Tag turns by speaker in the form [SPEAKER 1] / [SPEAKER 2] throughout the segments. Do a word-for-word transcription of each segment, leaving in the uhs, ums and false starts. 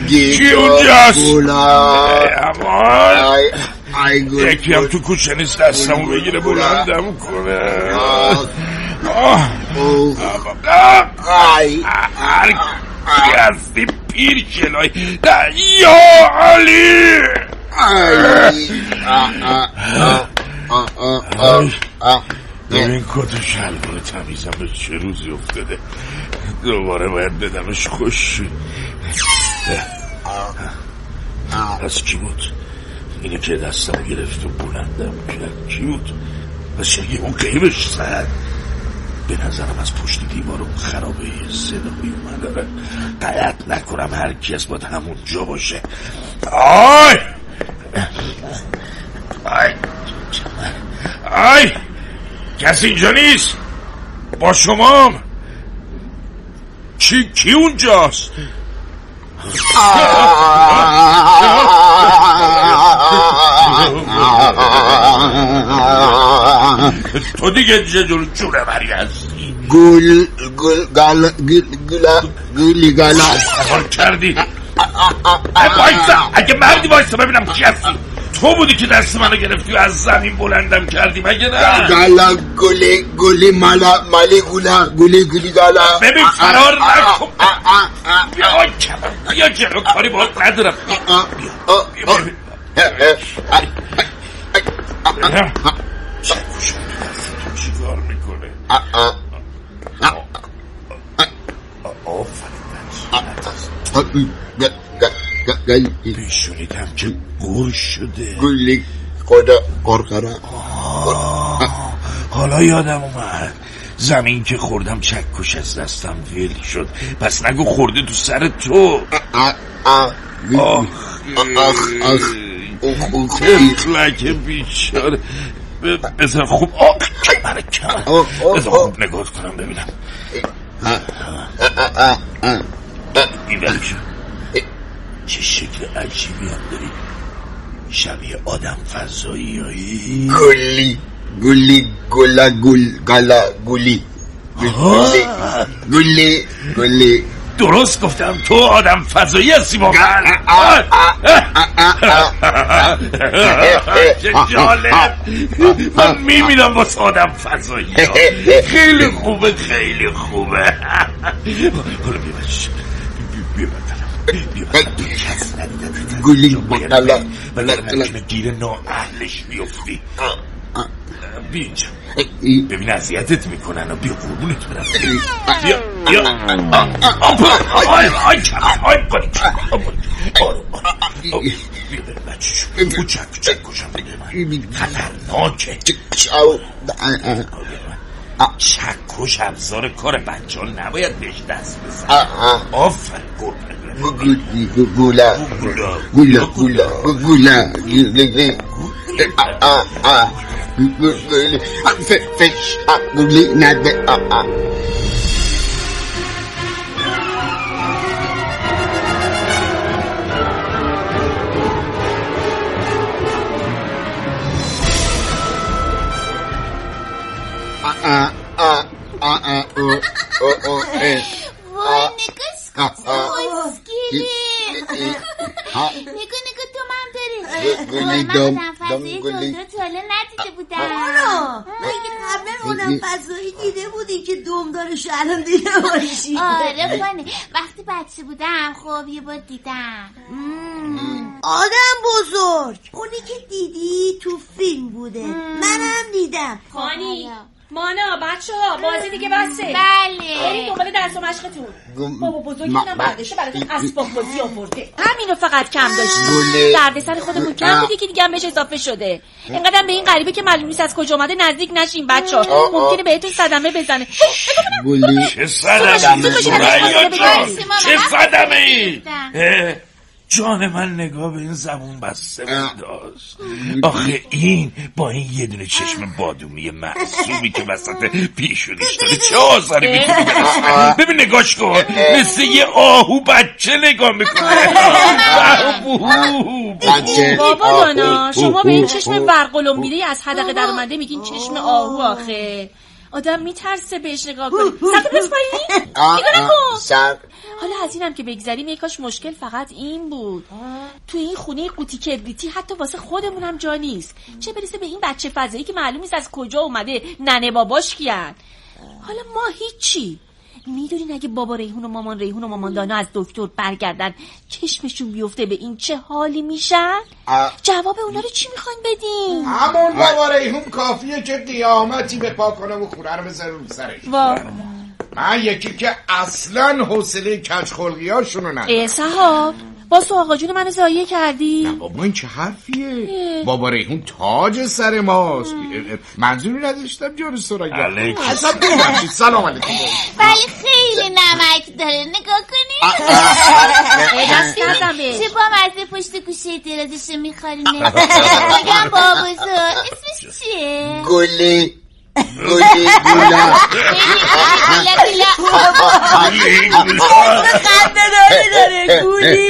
[SPEAKER 1] کی اونجاست؟
[SPEAKER 2] امان
[SPEAKER 1] یکی هم تو کوچه نیست دستمو بگیره بلندم کنه. هرکی هستی پیر شلای یا علی. ببین کت شلوار تمیزم به چه روزی افتاده، دوباره باید بدمش خوش. پس کی بود؟ اینه که دستم گرفت و بلندم کرد کی بود؟ پس شگه اون قیبش زد. به نظرم از پشت دیوار اون خرابه صدایی اومده. غلط نکنم هر کی از باید همون جا باشه. آی آی آی کسی اینجا نیست؟ با شمام کی کی اونجاست؟ تو دیگه چه جور جوره بری هستی؟
[SPEAKER 2] گل گل گل گل گل گلی گلا
[SPEAKER 1] کار کردی؟ وایسا اگه مردی وایسا ببینم کی هستی. تو بودی که دست منو گرفتی و از زمین بلندم کردی مگه نه؟
[SPEAKER 2] گلا گلی گلی مالا مالی گلا گلی گلی گلا.
[SPEAKER 1] ببین فرار نکن. بیا کمم بیا جلو کاری باید ندارم. بیا بیا چی کار میکنه؟ آفرین پیشونیدم که گور شده.
[SPEAKER 2] گلی خدا قرقره.
[SPEAKER 1] حالا یادم اومد زمین که خوردم چکش از دستم ویل شد. پس نگو خورده تو سر تو.
[SPEAKER 2] آخ آخ
[SPEAKER 1] تفلک بیچاره. بذار خوب آه کمره کمره بذار خوب نگاه کنم ببینم. این ولیشو چه شکل عجیبی هم داری، شبیه آدم فضایی هایی.
[SPEAKER 2] گلی گلی گلا گل گلا گلی گلی گلی.
[SPEAKER 1] درست گفتم تو آدم فضایی هستی واقعا. چه جالب. من میمیرم واسه آدم فضایی ها. خیلی خوبه خیلی خوبه. حالا بیا بچه بیا بیا
[SPEAKER 2] گلی بکلا
[SPEAKER 1] بلا نکنه گیر نااهلش بیفتی. بیا اینجا ببین اذیتت میکنن و بیا قربونت برم. بیا بیا آی آی کم آی باری آروم آروم بیا بریم بچه شو کوچک کوچک کشم بگه من خطرناکه. چکش ابزار کار بچه ها نباید بهش دست بزن. آفرین قربونت برم.
[SPEAKER 2] گولا گولا گولا گولا فش گولی نده.
[SPEAKER 3] نگو نگو تو من داری گلی دم دم گلی تو حالا ندیده بودم.
[SPEAKER 4] آره مگه قبلا اونم فضایی دیده بودی که دم دارش الان دیده باشی؟
[SPEAKER 3] آره خانه وقتی بچه بودم خب یه بار دیدم.
[SPEAKER 4] آدم بزرگ اونی که دیدی تو فیلم بوده. منم دیدم.
[SPEAKER 5] خانی مانا بچه ها بازی دیگه بسته.
[SPEAKER 3] بله
[SPEAKER 5] برید دنبال درس و مشقتون. بابا بزرگی اینم بردشه براتون اسباب بازی آورده. همینو فقط کم داشتیم. درد سر خودمون کم بودی که دیگه هم بهش اضافه شده. اینقدر به این غریبه که معلوم نیست از کجا اومده نزدیک نشین بچه ها. ممکنه بهتون صدمه بزنه.
[SPEAKER 1] چه صدمه چه صدمه ای؟ جان من نگاه به این زبون بسته داشت. آخه این با این یه دونه چشم بادومی معصومی که وسط پیشونیش داره چه آزاری میتونی برسونه. ببین نگاش کن مثل یه آهو بچه نگاه میکنه.
[SPEAKER 5] بابا دانا شما به این چشم برقلم میره از حدقه در اومده میگین چشم آهو. آخه آدم میترسه بهش نگاه کنی. ساکت بس پایینی نگاه نکن.
[SPEAKER 2] سر
[SPEAKER 5] حالا از اینم که بگذریم یک کاش مشکل فقط این بود تو این خونه قوطی کبریتی حتی واسه خودمونم جا نیست، چه برسه به این بچه فضایی که معلوم نیست از کجا اومده، ننه باباش کیان. حالا ما هیچی. میدونین اگه بابا ریحون و مامان ریحون و مامان دانا از دکتر برگردن چشمشون بیفته به این چه حالی میشن؟ جواب اونا رو چی میخواین بدین؟
[SPEAKER 6] همون بابا ریحون کافیه که قیامتی به پا کنه و خوره رو بذاره رو سرش. من یکی که اصلا حوصله کج خلقی هاشونو ندارم.
[SPEAKER 5] ای صاحب باز تو آقا جون منو ضایع کردی؟
[SPEAKER 6] نه بابا این چه حرفیه؟ اه. بابا ریحون تاج سر ماست. منظوری نداشتم جان سرگه.
[SPEAKER 1] علیکم
[SPEAKER 6] اصلا ببخشید. سلام علیکم.
[SPEAKER 3] ولی خیلی نمک داره، نگاه کنی.
[SPEAKER 5] دست کردم بهش.
[SPEAKER 3] چه با مزه پشت گوشه درازشو میخارینه. میگم بابا بزرگ اسمش چیه؟
[SPEAKER 2] گلی گلی گولا
[SPEAKER 3] گولی گولی
[SPEAKER 4] خنده داری داره. گولی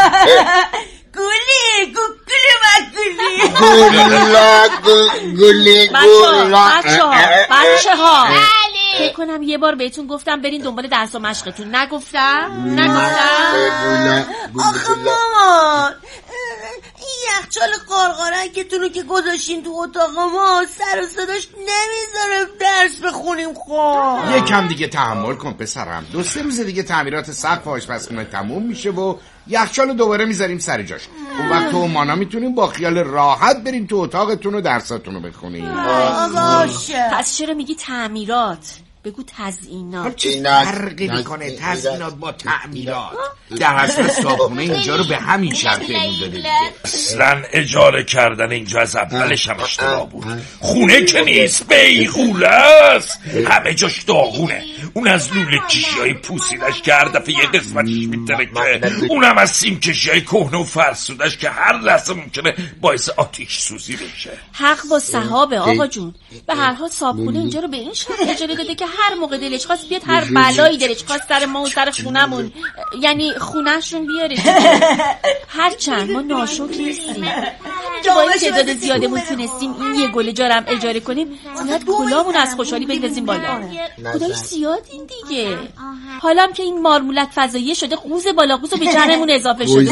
[SPEAKER 4] گولی گولی و گولی
[SPEAKER 2] گولا گولی گولا.
[SPEAKER 5] بچه ها بچه ها
[SPEAKER 3] بله
[SPEAKER 5] فکر کنم یه بار بهتون گفتم برین دنبال درس و مشقتون. نگفتم؟ نگفتم؟
[SPEAKER 4] آخه مامان این یخچال قارقارکتونو که گذاشین تو اتاق ما سر و صداش نمیذاره درس بخونیم. خب
[SPEAKER 6] یکم دیگه تحمل کن پسرم، دو سه روز دیگه تعمیرات سقف آشپزخونه تموم میشه و یخچالو دوباره میذاریم سر جاش. اون وقت تو و مانا میتونیم با خیال راحت بریم تو اتاقتون و درساتونو بخونیم.
[SPEAKER 4] باشه.
[SPEAKER 5] پس چرا میگی تعمیرات؟ بگو تزیینات.
[SPEAKER 6] چه فرقی میکنه تزیینات با تعمیرات؟ در اصل صابخونه اینجا رو به همین شرط پیمون داده دیگه.
[SPEAKER 1] اصلا اجاره کردن اینجا از اولش هم اشتباه بود. خونه که نیست، بیغوله است، همه جاش داغونه. اون از لوله کشی های پوسیدش که هر دفعه یه قسمتش میترکه، اونم از سیم کشی های کهنه و فرسودش که هر لحظه ممکنه باعث آتیش سوزی بشه.
[SPEAKER 5] حق با صحابه آقا جون. به هر حال صابخونه اینجا رو به این شرط اجاره داده که هر موقع دلش خواست بیاد هر بلایی دلش خواست سر ما و سر خونمون، یعنی خونهشون بیاره. هر چند ما ناشکر نیستیم که با این تعداد زیادمون تونستیم این یه گل جارم اجاره کنیم، باید کلامون از خوشحالی بندازیم بالا. خدایش زیاد این دیگه. حالا هم که این مارمولک فضایی شده قوز بالا قوز به جمعمون اضافه شده.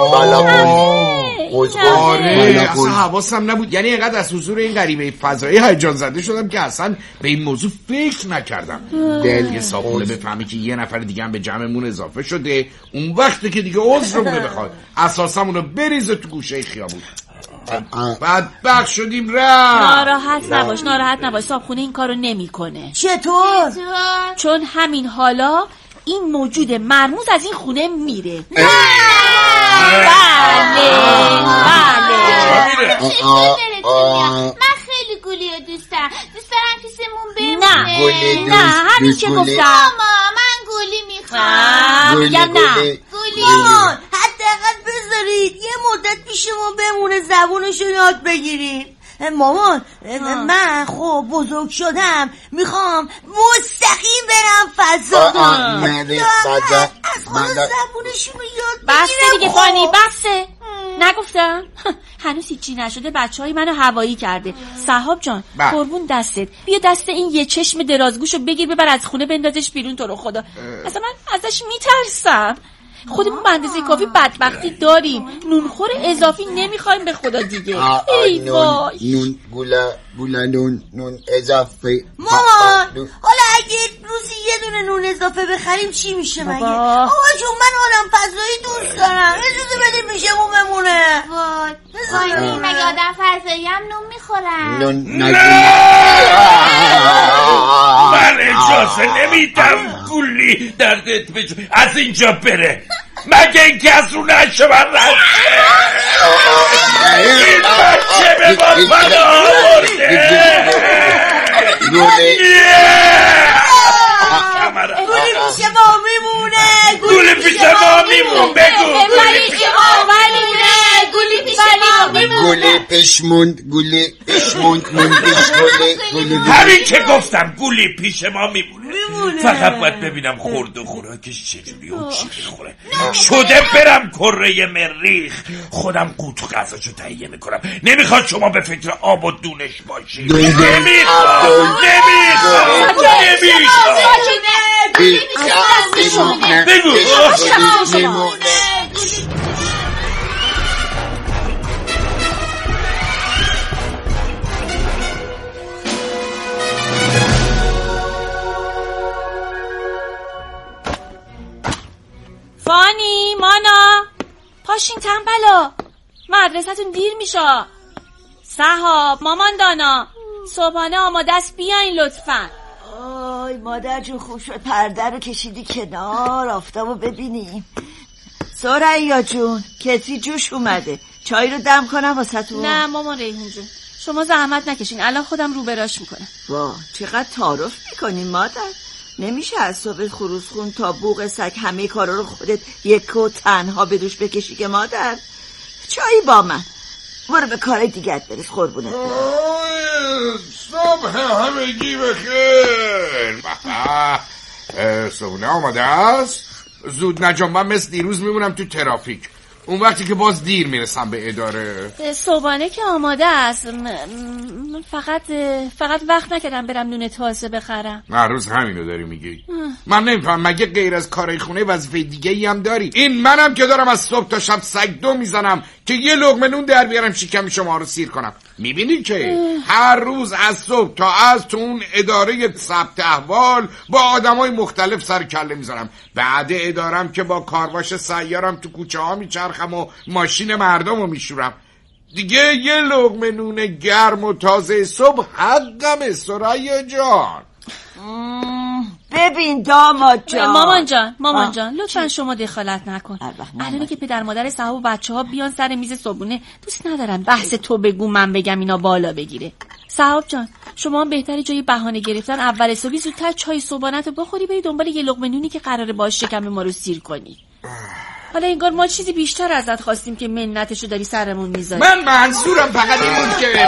[SPEAKER 6] آره اصلا حواسم نبود، یعنی اینقدر از حضور این غریبه فضایی هیجان زده شدم که اصلا به این موضوع فکر نکردم. دل یه صابونه بفهمی که یه نفر دیگه هم به جمعمون اضافه شده، اون وقتی که دیگه عذرمونه بخواد اساسمونو بریزه تو گوشه خیابون. بدبخت شدیم رفت.
[SPEAKER 5] ناراحت نباش ناراحت نباش صابخونه این کارو نمیکنه.
[SPEAKER 4] چطور؟
[SPEAKER 5] چون همین حالا این موجود مرموز از این خونه میره. بله بله.
[SPEAKER 3] من خیلی گولی رو دوست دارم، دوست دارم پیشمون بمونه.
[SPEAKER 5] نه نه همین که گفتم.
[SPEAKER 3] ماما من گولی میخوام.
[SPEAKER 5] میگم نه
[SPEAKER 3] گولی.
[SPEAKER 4] مامان حداقل بذارید یه مدت پیش ما بمونه زبونشو یاد بگیریم. مامان من خب بزرگ شدم میخوام مستقیم برم فضا. از خود زبونشونو یاد بگیرم.
[SPEAKER 5] بسته دیگه فانی بسته. نگفتم هنوز هیچی نشده. بچه های منو هوایی کرده. صاحب جان قربون دستت بیا دست این یه چشم درازگوشو بگیر ببر از خونه بندازش بیرون. تو رو خدا اصلا من ازش میترسم. خودمون به اندازه کافی بدبختی داریم، نونخور اضافی نمیخوایم به خدا دیگه. ای وای
[SPEAKER 2] نون گولا گولا نون نون اضافی.
[SPEAKER 4] مامان حالا اگه روزی یه دونه نون اضافه بخریم چی میشه مگه؟ آقا جون من آدم فضایی دوست دارم، اجازه بدیم میشمون بمونه.
[SPEAKER 3] وای مگه آدم فضایی هم نون میخورن؟
[SPEAKER 2] نون
[SPEAKER 1] من اجازه نمیدم گولی دردت بجو از اینجا بره مگه اینکه از رو نشه من رد این بچه به ما پناه آورده.
[SPEAKER 4] گولی پیش ما میمونه.
[SPEAKER 1] گولی پیش ما میمونه. بگو
[SPEAKER 3] گولی پیش ما میمونه. گولی پیش ما میمونه.
[SPEAKER 2] گولی پیش اشموند گوله اشموند موندش گوله گوله
[SPEAKER 1] همین که گفتم گولی پیش ما میمونه فقط باید ببینم خورد و خوراکش چجوری و چی میخوره شده برم کره مریخ خودم قوت و غذاشو تهیه میکنم نمیخواد شما به فکر آب و دونش باشی نمیخواد نمیخواد نمیخواد بگو
[SPEAKER 5] فانی مانا پاشین تنبلا مدرسه‌تون دیر میشه سحاب مامان دانا صبحانه آماده است بیاین لطفاً
[SPEAKER 4] آی مادر جون خوب شد پرده رو کشیدی کنار آفتابو ببینیم ثریا جون کتری جوش اومده چای رو دم کنم واسهتون
[SPEAKER 5] نه مامان ریحون جون شما زحمت نکشین الان خودم رو براش میکنم
[SPEAKER 4] وا چقدر تعارف میکنین مادر نمیشه از صبح خروسخون تا بوق سگ همه کارا رو خودت یک و تنها به دوش بکشی که مادر چایی با من برو به کار دیگت برس قربونت
[SPEAKER 6] صبح همگی بخیر صبحونه آماده است زود نجنبم مثل دیروز میمونم تو ترافیک اون وقتی که باز دیر میرسم به اداره
[SPEAKER 5] صبحانه که آماده است من فقط فقط وقت نکردم برم نون تازه بخرم
[SPEAKER 6] هر روز همینو داری میگی من نمیفهم مگه غیر از کارهای خونه وظیفه دیگه ای هم داری این منم که دارم از صبح تا شب سگ دو میزنم که یه لقمه نون در بیارم شکم شما رو سیر کنم میبینی که هر روز از صبح تا از تو اون اداره ثبت احوال با آدمای مختلف سر کله میزنم بعد ادارم که با کارواش سیارم تو کوچه ها میچرخم و ماشین مردم رو میشورم دیگه یه لقمه نون گرم و تازه صبح حقمه ثریا جان
[SPEAKER 4] ببین داماد جان
[SPEAKER 5] مامان جان مامان جان لطفا شما دخالت نکن الان که پدر مادر صاحب و بچه ها بیان سر میز صبحونه دوست ندارن بحث تو بگو من بگم اینا بالا بگیره صاحب جان شما هم بهتره جای بهانه گرفتن اول صبحی زودتر چای صبحانه تو بخوری بری دنبال یه لقمه نونی که قراره باش شکم ما رو سیر کنی حالا انگار ما چیزی بیشتر ازت خواستیم که منتشو داری سرمون میذاری
[SPEAKER 6] من منظورم فقط این بود که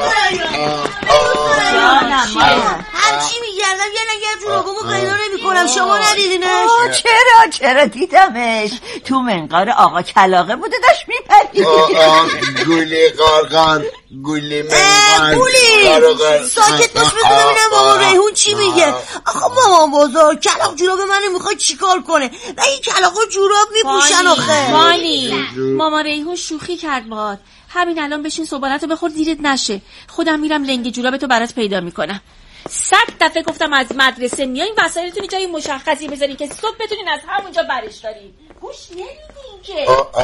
[SPEAKER 4] همچی میگردم یه نگر جورابمو پیدا نمی کنم شما ندیدینش چرا چرا دیدمش تو منقار آقا کلاغه بوده داشت میپرید
[SPEAKER 2] گولی قارقان گولی منقار
[SPEAKER 4] گولی ساکت باش بگو ببینم بابا ریحون چی میگه آخه مامان بزرگ کلاغ جوراب منو میخواد چیکار کنه و این کلاغا جوراب میپوشن آخه
[SPEAKER 5] فانی مامان ریحون شوخی کرد باهات همین الان بشین صبحانه‌تو بخور دیرت نشه خودم میرم لنگ جورابتو برات پیدا میکنم صد دفعه گفتم از مدرسه میایین وسایلتون جای مشخصی بذارین که صبح بتونین از همونجا برش دارین گوش نمیدین که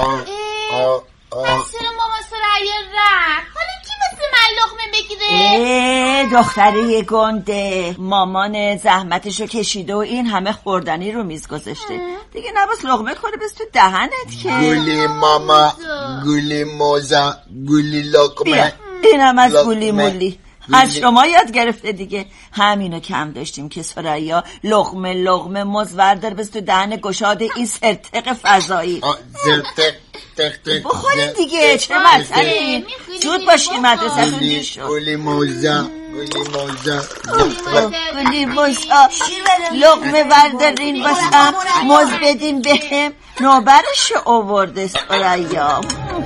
[SPEAKER 3] پس چرا ماما ثریا رفت حالا کی واسه من لقمه بگیره
[SPEAKER 4] دختره گنده مامان زحمتشو کشیده و این همه خوردنی رو میز گذاشته دیگه نباس لقمه کنه بس تو دهنت که
[SPEAKER 2] گولی ماما گولی موزا گولی لقمه
[SPEAKER 4] این هم از گولی مولی از شما یاد گرفته دیگه همینو کم داشتیم که ثریا لقمه لقمه موز وردار بس تو دهن گشاد این سرتق فضایی
[SPEAKER 2] سرتق
[SPEAKER 4] بخورید دیگه چه مسئله زود باشی مدرسه‌تون دیر شد
[SPEAKER 2] گولی موزا گولی موزا
[SPEAKER 4] گولی موزا لقمه وردارین باسم موز بدین بهم نوبرش آورده ثریا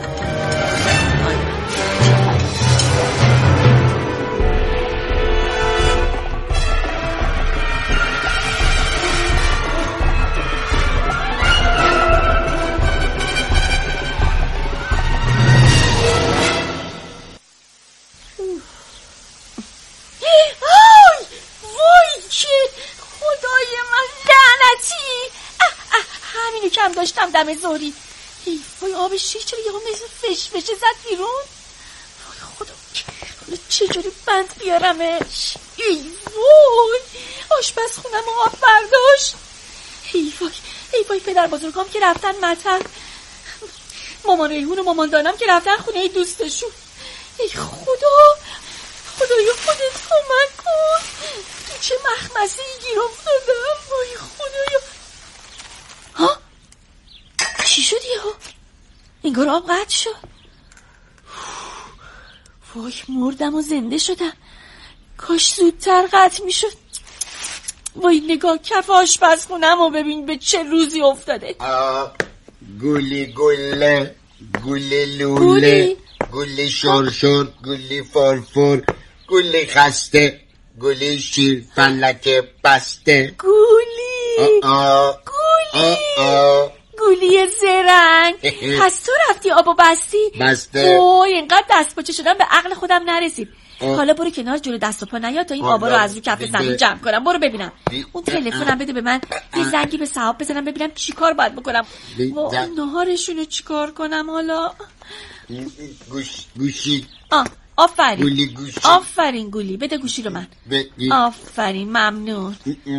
[SPEAKER 5] کم داشتم دم زوری وای آب شیر چرا یه هم مثل فش فشه زد بیرون وای خدا چجوری بند بیارمش ای وای آشپز خونم آب برداشت ای وای ای وای پدر بزرگام که رفتن مطر مامان ریحون و مامان دانم که رفتن خونه دوستشون ای خدا خدایا خودت کمک کن تو چه مخمسه ای گیر افتادم وای خدایا ها چی شد یهو؟ انگار آب قطع شد وای مردم و زنده شدم. کاش زودتر قطع می شد. وای نگاه کف آشپزخونم و ببین به چه روزی افتاده.
[SPEAKER 2] گولی گله گولی لوله گولی شرشر گولی فرفر گولی خسته گولی شیر فلک بسته
[SPEAKER 5] گولی
[SPEAKER 2] آه
[SPEAKER 5] گولی
[SPEAKER 2] آه آه.
[SPEAKER 5] گولی زرنگ. پس تو رفتی آبو بستی؟
[SPEAKER 2] بسته.
[SPEAKER 5] اوه اینقدر دست پاچه شدم به عقل خودم نرسید. حالا برو کنار جلو دست و پا نیا تا این آبا رو از رو کف زمین جمع کنم. برو ببینم. اون تلفنم بده به من، یه زنگی به صاحب بزنم ببینم چی کار باید بکنم. و نهارشونو چی کار کنم حالا؟
[SPEAKER 2] گوش گوشی.
[SPEAKER 5] آه آفرین
[SPEAKER 2] گولی گوشی.
[SPEAKER 5] آفرین گولی بده گوشی رو من. آفرین ممنون.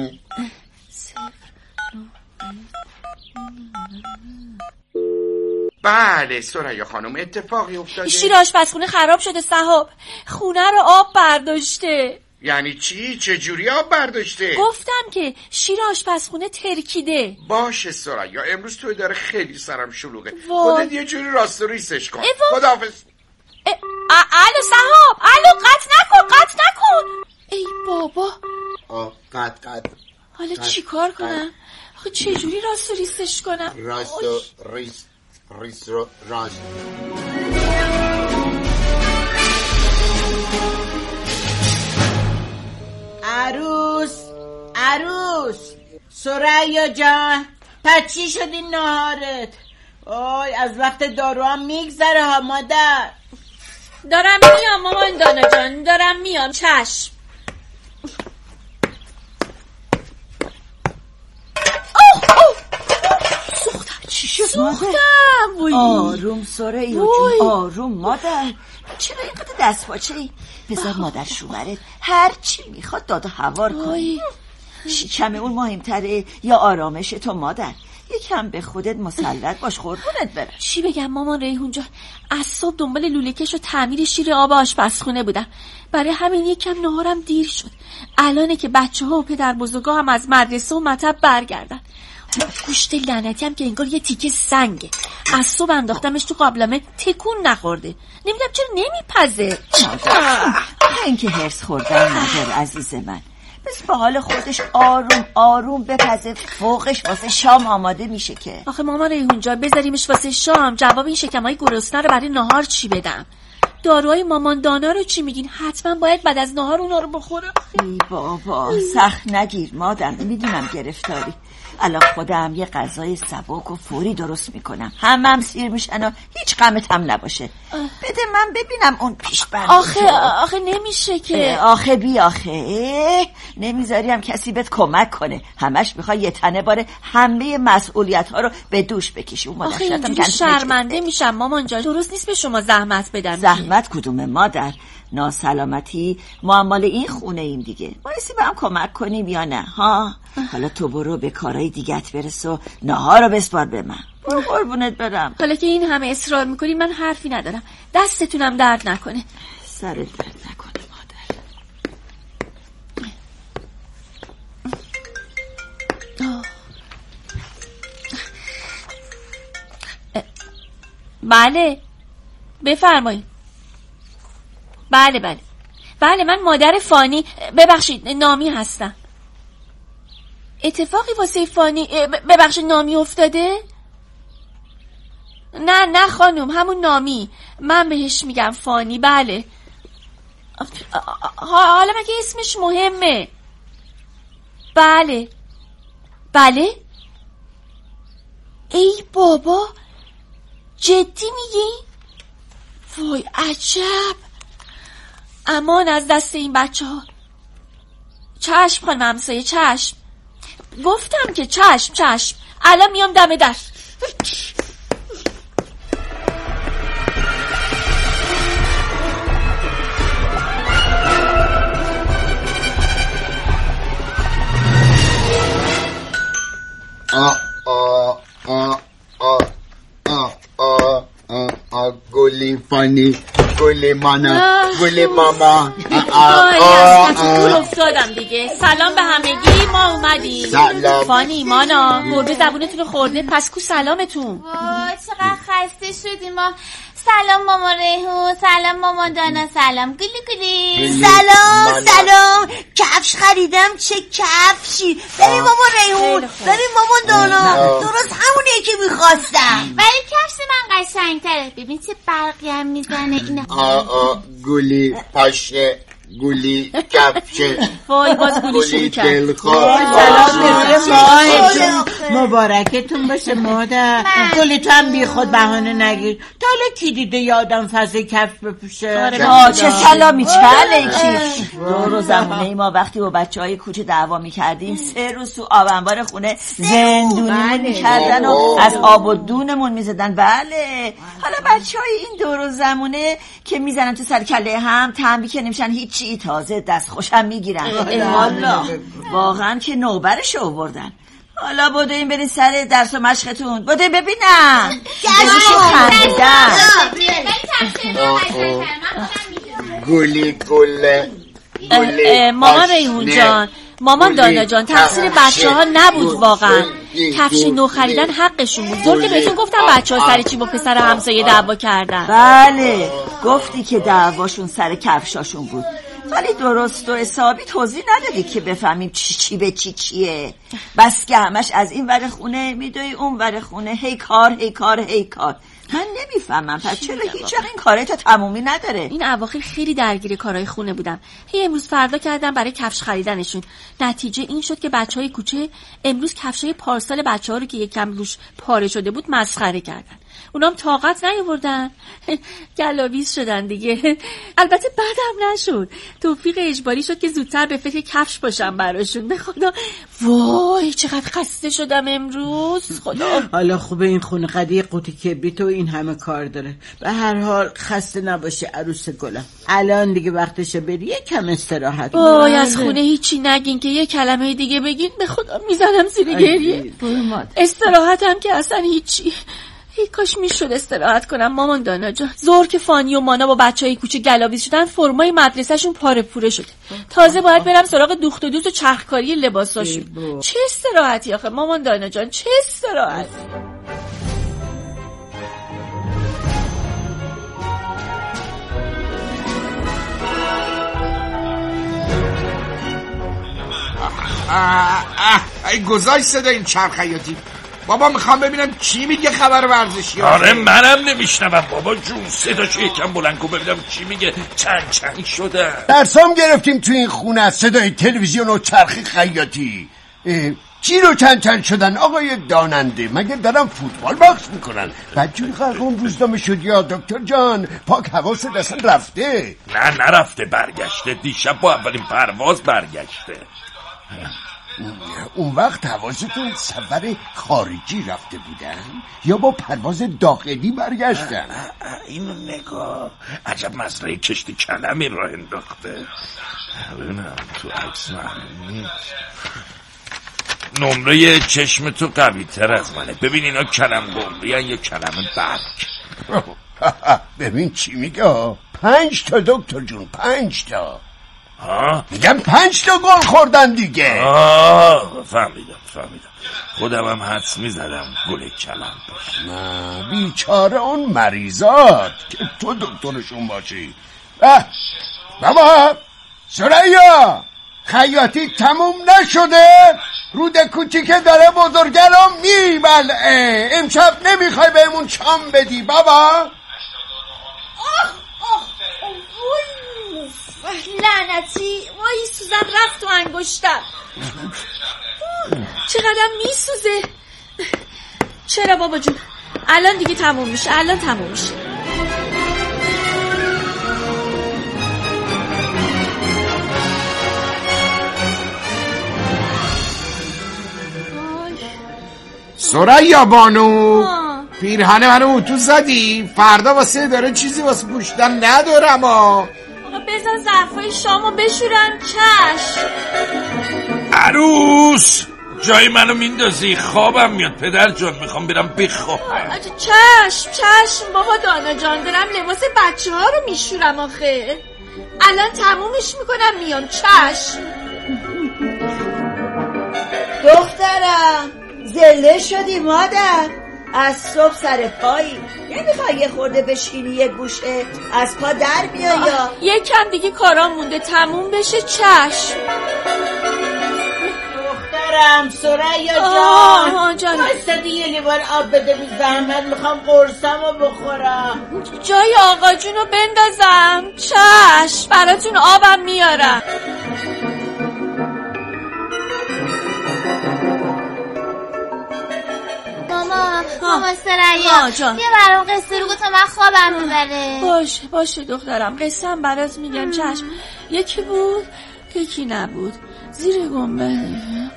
[SPEAKER 6] بله ثریا خانم اتفاقی افتاده.
[SPEAKER 5] شیر آشپزخونه خراب شده صاحب. خونه رو آب برداشته.
[SPEAKER 6] یعنی چی؟ چه جوری آب برداشته؟
[SPEAKER 5] گفتم که شیر آشپزخونه ترکیده.
[SPEAKER 6] باشه ثریا امروز توی داره خیلی سرم شلوغه. خودت یه جوری راست و ریسش کن. خداحافظ.
[SPEAKER 5] الو صاحب الو قطع نکن قطع نکن. ای بابا
[SPEAKER 2] آه قطع قطع.
[SPEAKER 5] حالا چی کار کنم؟ آخه چجوری راست و ریسش کنم؟
[SPEAKER 2] راست و ریس ریس رو راست.
[SPEAKER 4] عروس عروس ثریا جان پس چی شد این نهارت؟ آی از وقت دارو هم میگذره ها مادر.
[SPEAKER 5] دارم میام مامان دانا جان دارم میام. چشم.
[SPEAKER 4] چی شد
[SPEAKER 5] سوختم.
[SPEAKER 4] آروم ثریا جون آروم مادر. چرا اینقدر دست پاچه ای؟ بذار مادر شوهرت هر چی میخواد داد و هوار کنی. شکم اون مهمتره یا آرامش تو مادر؟ یکم به خودت مسلط باش قربونت برم.
[SPEAKER 5] چی بگم مامان ریحون جان، از صبح دنبال لوله‌کش و تعمیر شیر آب آشپزخونه بودم، برای همین یکم نهارم دیر شد. الانه که بچه ها و پدر بزرگا هم از مدرسه و مطب برگردن. گوشت لعنتی هم که انگار یه تیکه سنگه، از صبح انداختمش تو قابلمه تکون نخورده، نمیدونم چرا نمیپزه.
[SPEAKER 4] این که هرس خوردن نداره عزیز من، بس به حال خودش آروم آروم بپزه، فوقش واسه شام آماده میشه که.
[SPEAKER 5] آخه ماما ریحون جان بذاریمش واسه شام، جواب این شکمای گرسنه رو برای نهار چی بدم؟ داروهای مامان دانا رو چی میگین؟ حتما باید بعد از نهار اونا رو بخوره.
[SPEAKER 4] ای بابا سخت نگیر مادر، میدونم گرفتاری. الان خودم یه غذای سبک و فوری درست میکنم، همم هم سیر میشن و هیچ غمت هم نباشه. بده من ببینم اون پیش بند.
[SPEAKER 5] آخه آخه نمیشه که.
[SPEAKER 4] آخه بی آخه نمیذاری هم کسی بهت کمک کنه، همش میخوای یه تنه باره همه مسئولیت ها رو به دوش بکشی. اون
[SPEAKER 5] آخه اینجوری شرمنده میشم مامان جان، درست نیست به شما زحمت بدم.
[SPEAKER 4] زحمت کدومه مادر؟ ناسلامتی ما مال این خونه ایم دیگه، بایستی به هم کمک کنیم یا نه ها؟ حالا تو برو به کارهای دیگت برس و نهار رو بسپار به من. برو قربونت برم.
[SPEAKER 5] حالا که این همه اصرار میکنین من حرفی ندارم، دستتونم درد نکنه.
[SPEAKER 4] سرت درد نکنه مادر.
[SPEAKER 5] بله بفرمایید. بله بله بله من مادر فانی، ببخشید نامی هستم. اتفاقی واسه فانی ببخشید نامی افتاده؟ نه نه خانم همون نامی، من بهش میگم فانی. بله حالا مگه اسمش مهمه؟ بله بله. ای بابا جدی میگی؟ وای عجب. امان از دست این بچه ها. چشم خانم همسایه چشم. گفتم که چشم چشم. الان میام دم در.
[SPEAKER 2] آ آ آ آ آ آ آ گلی فانی گلی مانا گلی ماما.
[SPEAKER 5] آی از افتادم دیگه. سلام به همگی، ما اومدیم.
[SPEAKER 2] سلام
[SPEAKER 5] فانی مانا گربه زبونتون رو خورده، پس کو سلامتون.
[SPEAKER 3] وای چقدر خسته شدیم ما. سلام مامان ریحون، سلام مامان دانا، سلام گلی گلی.
[SPEAKER 4] سلام سلام. کفش خریدم، چه کفشی. ببین مامان ریحون، ببین مامان دانا، درست همونیه که میخواستم.
[SPEAKER 3] ولی کفش من قشنگتره. ببین چه برقی هم میزنه اینا.
[SPEAKER 2] آه آه گلی پاشه گلی کفشه.
[SPEAKER 5] وای باز گلی شروع کرد.
[SPEAKER 7] سلام مبارکتون باشه مادر. گلی تو هم بی خود بهانه نگیر. تا حالا کی دیده یه آدم فضل کفش بپوشه؟
[SPEAKER 5] آره چه سلامی چه علیکی. دور و زمونه ما وقتی با بچه های کوچه دعوا میکردیم سه روز تو آب انبار خونه زندونیمون میکردن و از آب و دونمون میزدن. بله حالا بچه های این دور و زمونه که میزنن تو سر کله هم تنبیه که نمیشن هیچ چی، تازه دست خوشم میگیرن. حالا واقعا که نوبرش آوردن. حالا بودین برین سر درس و مشقتون. بودین ببینم گشتو خندیدن.
[SPEAKER 2] گلی گله
[SPEAKER 5] مامان ریحون جان، مامان دانا جان، تقصیر بچه ها نبود واقعا. کفش نو خریدن حقشون بود. زور که بهتون گفتم بچه ها سر چی با پسر همسایه دعوا کردن. بله گفتی که دعواشون سر کفشاشون بود، ولی درست و حسابی توضیح ندادی که بفهمیم چی چی به چی چیه. بس که همش از این ور خونه میدوی اون ور خونه، هی کار هی کار هی کار. من نمیفهمم پس چرا هیچ وقت این کاره تا تمومی نداره. این اواخر خیلی درگیر کارهای خونه بودم. هی امروز فردا کردم برای کفش خریدنشون. نتیجه این شد که بچهای کوچه امروز کفشای پارسال بچه‌ها رو که یکم روش پاره شده بود مسخره کردن. اونام طاقت نیاوردن، گلاویز شدن دیگه. البته بعدم نشد، توفیق اجباری شد که زودتر به فکر کفش باشم براشون. به خدا وای چقدر خسته شدم امروز. خدا
[SPEAKER 7] حالا خوبه این خونه قدی قوطی کبریت و این همه کار داره. به هر حال خسته نباشه عروس گلم. الان دیگه وقتشه بری یکم استراحت.
[SPEAKER 5] وای از خونه هیچی نگین که یه کلمه دیگه بگین به خدا میزنم زیر گریه. استراحتم که اصلا هیچی. ای کاش میشد استراحت کنم مامان دانا جان. زور که فانی و مانا با بچهای کوچه گلاویز شدن، فرمای مدرسهشون پاره پوره شده. تازه باید برم سراغ دوخت و دوست و چرخکاری لباساشون. چه استراحتی آخه مامان دانا جان، چه استراحتی.
[SPEAKER 6] ای گذاشت صدا این چرخیاتی. بابا میخوام ببینم چی میگه خبر ورزشی.
[SPEAKER 1] آره منم نمیشنوم بابا جون. صداشو یکم بلند کن ببینم چی میگه. چند چند شده.
[SPEAKER 2] درسام گرفتیم تو این خونه از صدای تلویزیون و چرخی خیاطی. چی رو چند چند شدن آقای داننده؟ مگه دارم فوتبال بخش میکنن؟ بدجوری خرقون روزنامه شد یا دکتر جان؟ پاک حواست اصلا رفته؟
[SPEAKER 1] نه نرفته، برگشته. دیشب با اولین پرواز برگشته.
[SPEAKER 2] اون وقت حواستون سفر خارجی رفته بودن یا با پرواز داخلی برگشتن؟
[SPEAKER 1] اینو نگاه، عجب مزرعه کشتی کلمی راه انداخته. ببینم تو عکس معلوم نیست. نمره چشم تو قوی تر از منه. ببین اینا کلم گمری هن یا کلم برگ.
[SPEAKER 2] ببین چی میگه. پنج تا دکتر جون، پنج تا.
[SPEAKER 1] ها؟
[SPEAKER 2] میگم پنج تا گل خوردن دیگه.
[SPEAKER 1] آه فهمیدم فهمیدم. خودم هم حدس میزدم گل کلم باشه.
[SPEAKER 2] نه بیچاره اون مریضات که تو دکترشون باشی. بابا سریا خیاطی تموم نشده؟ رود کوچیکه داره بزرگه رو میبلعه. امشب نمیخوای بهمون شام بدی بابا؟
[SPEAKER 5] آخ آخ لعنتی. وای سوزن رفت تو انگشتم. چقدر میسوزه. چرا بابا جون؟ الان دیگه تموم میشه، الان تموم میشه.
[SPEAKER 6] سریا بانو پیرهن منو تو زدی؟ فردا واسه داره چیزی واسه پوشیدن ندارم. آه
[SPEAKER 5] بذار ظرفای شامو بشورن. چشم
[SPEAKER 1] عروس جای منو میندازی؟ خوابم میاد پدر جان، میخوام برم بخوابم.
[SPEAKER 5] چشم چشم بابا دانا جان، دارم لباس بچه ها رو میشورم آخه. الان تمومش میکنم میام. چشم
[SPEAKER 4] دخترم زله شدی مادر. از صبح سر پایی نمیخوای یه خورده بشینی یه گوشه از پا در بیا یا
[SPEAKER 5] یکم دیگه کارام مونده تموم بشه. چشم
[SPEAKER 7] دخترم سریا جان. آه جان بستدی یه لیوان آب بده بی زحمت، میخوام قرصمو بخورم.
[SPEAKER 5] جای آقا جونو بندازم. چشم براتون آبم میارم.
[SPEAKER 3] ماما ماما سریا بیا برام قصه رو تا من خوابم میبره.
[SPEAKER 5] باشه باشه دخترم قصه‌ام برات میگم. چشم یکی بود یکی نبود زیر گنبد.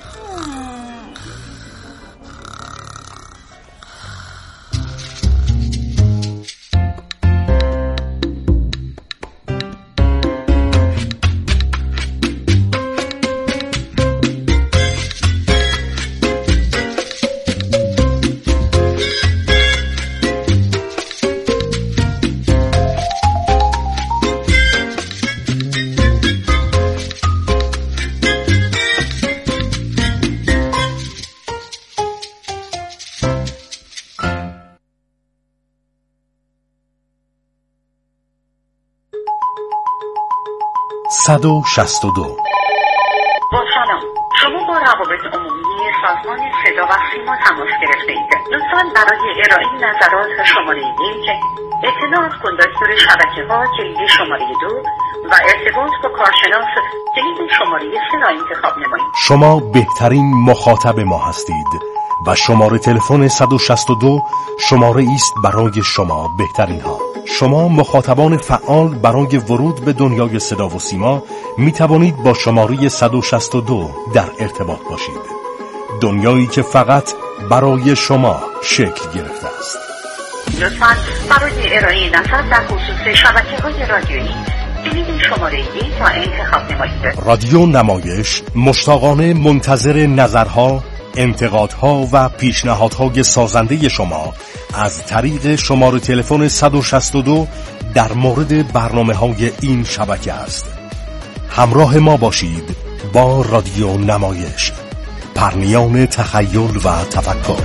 [SPEAKER 8] صد و شصت و دو.
[SPEAKER 9] با سلام، شما با روابط عمومی سازمان صدا و سیما تماس گرفته اید. لطفاً برای ارائه نظرات شماره یک، اطلاع از کندکتور شبکه ها کلید شماره دو و ارتباط با کارشناس کلید شماره سه را انتخاب نمایید.
[SPEAKER 8] شما بهترین مخاطب ما هستید و شماره تلفن صد و شصت و دو شماره است برای شما بهترین ها. شما مخاطبان فعال برای ورود به دنیای صدا و سیما می توانید با شماره صد و شصت و دو در ارتباط باشید. دنیایی که فقط برای شما شکل گرفته است.
[SPEAKER 9] لطفاً برای ارائه نظر در خصوص شبکه‌های رادیویی کلید شماره یک را انتخاب نمایید.
[SPEAKER 8] رادیو نمایش مشتاقانه منتظر نظرها، انتقادها و پیشنهادهای سازنده شما از طریق شماره تلفن صد و شصت و دو در مورد برنامه‌های این شبکه است. همراه ما باشید با رادیو نمایش، پرنیان تخیل و تفکر.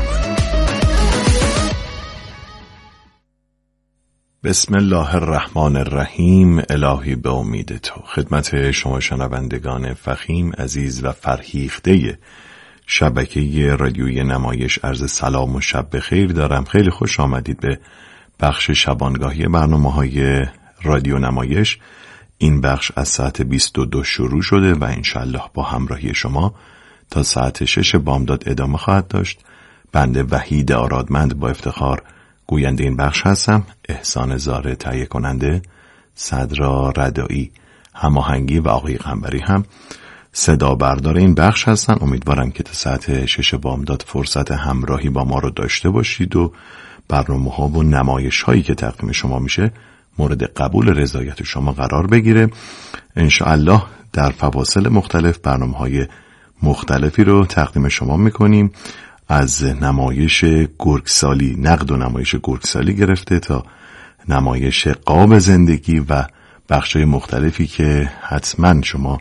[SPEAKER 10] بسم الله الرحمن الرحیم. الهی به امید تو. خدمت شما شنوندگان فخیم عزیز و فرهیخته شبکه رادیوی نمایش عرض سلام و شب بخیر دارم. خیلی خوش آمدید به بخش شبانگاهی برنامه‌های رادیو نمایش. این بخش از ساعت بیست و دو شروع شده و انشالله با همراهی شما تا ساعت شش بامداد ادامه خواهد داشت. بنده وحید آرادمند با افتخار گوینده این بخش هستم. احسان زاره تهیه کننده، صدرا ردایی هماهنگی و آقای قنبری هم صدا بردار این بخش هستن. امیدوارم که تا ساعت شش بامداد فرصت همراهی با ما رو داشته باشید و برنامه ها و نمایش هایی که تقدیم شما میشه مورد قبول رضایت شما قرار بگیره. انشاءالله در فواصل مختلف برنامه های مختلفی رو تقدیم شما میکنیم، از نمایش گرگسالی، نقد و نمایش گرگسالی گرفته تا نمایش قاب زندگی و بخشای مختلفی که حتما شما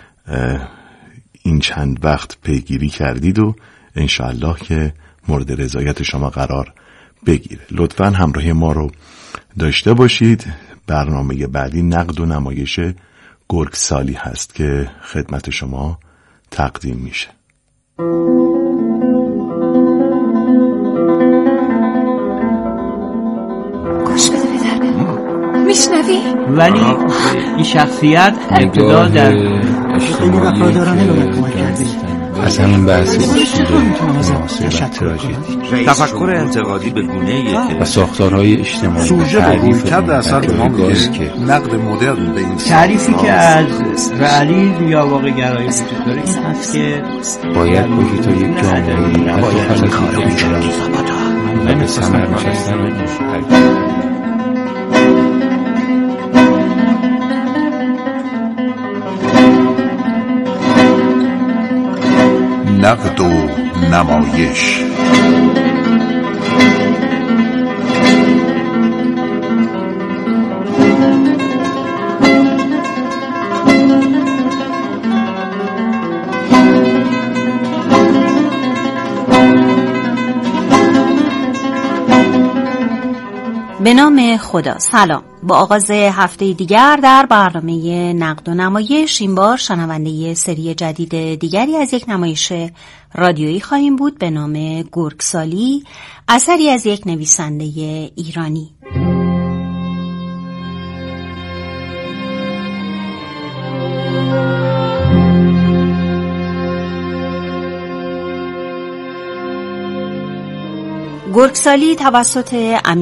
[SPEAKER 10] این چند وقت پیگیری کردید و انشاءالله که مورد رضایت شما قرار بگیره. لطفاً همراهی ما رو داشته باشید. برنامه بعدی نقد و نمایش گرگسالی هست که خدمت شما تقدیم میشه.
[SPEAKER 5] گوش بده بدر میشنوی؟
[SPEAKER 11] ولی این شخصیت ابتدا در خیلی وفادارانه به من کمک کرده.
[SPEAKER 12] از همین بحثی تفکر انتقادی به گونه‌ای و ساختارهای اجتماعی
[SPEAKER 13] سوژه به رویکرد اثر ما میگه نقد مدرن به این
[SPEAKER 11] تعریفی که از رئالیسم یا واقع گرایی وجود داره این هست که
[SPEAKER 12] باید باشی تا یک جامعه نباید کار می‌کردی و به ثمر نشستن و
[SPEAKER 13] نقد و نمایش.
[SPEAKER 14] به نام خدا. سلام. با آغاز هفته دیگر در برنامه نقد و نمایش این بار شنونده سری جدید دیگری از یک نمایش رادیویی خواهیم بود به نام گرگسالی، اثری از یک نویسنده ایرانی. گرگسالی توسط امیر